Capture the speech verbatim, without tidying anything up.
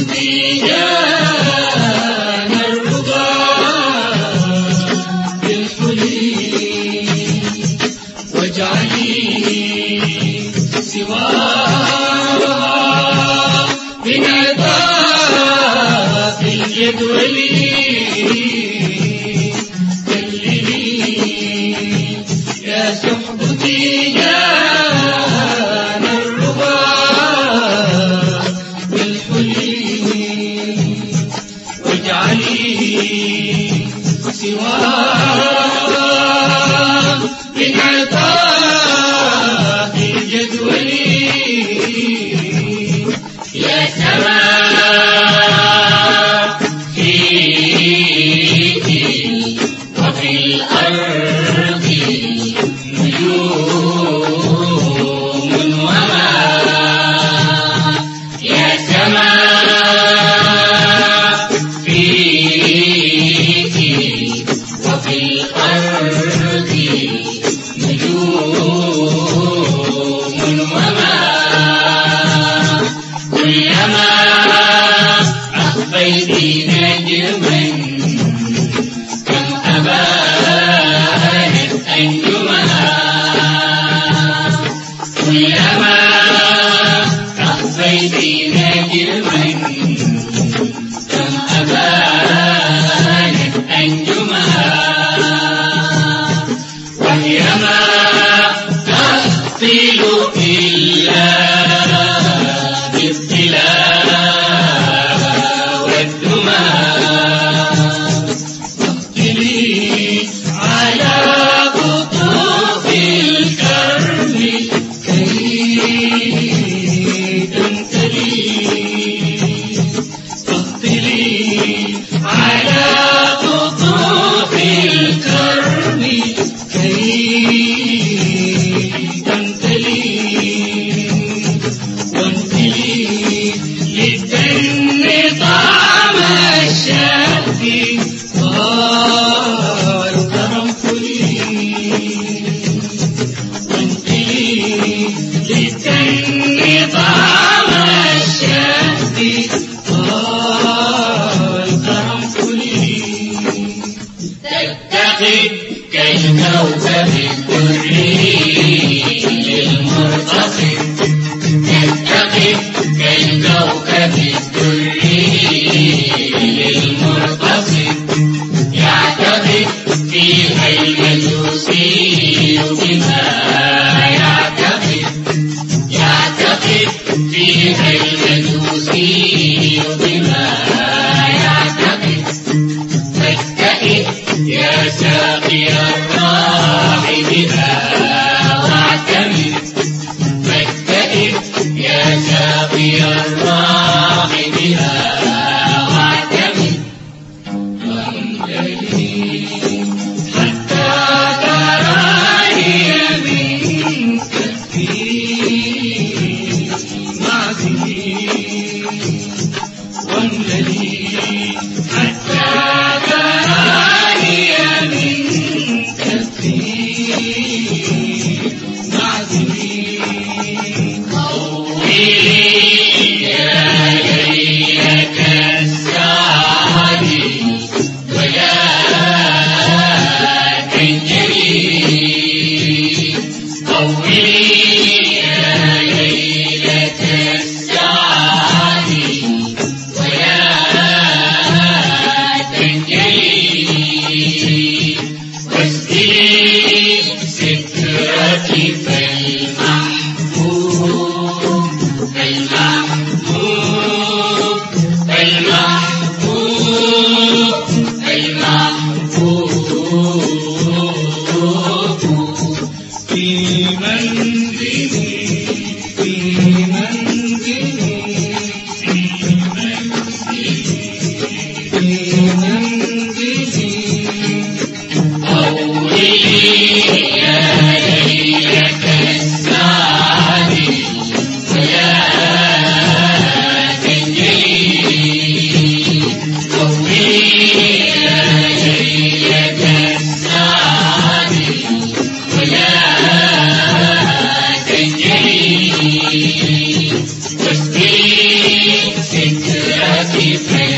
ديان الرضا بالحلي واجعلي سواها من عطاء الجدول كللي يا صحبتي ديان الرضا واجعلي سواها من عطاء الجدول يا سماء فيك وفي الأرض نجوم وما يا سماء فيك وفي الأرض نجوم وما كلما أخفيت نجما كم أبانت أنجمها كلما أخفيت نجما كم أبانت أنجمها وهي ما تهطل إلا بالظلال والدماء واقتلي على قطوف الكرم كي تمتلي واقتلي على قطوف الكرم كي تمتلي وامتلي للدم طعم الشهد والقرنفل وامتلي للدم طعم الشهد والقرنفل تتخذ كالكوكب الدري المرتصد تتخذ كالكوكب الدري المرتصد يعتقد فيها المجوسي بما يعتقد يعتقد فيها المجوسي بما يعتقد فاتقد يا ساقي الراح بها واعتمد فاتقد يا ساقي الراح بها واعتمد وانجلي حتى تراني من كفي معزلي وانجلي حتى تراني من كفي معزلي في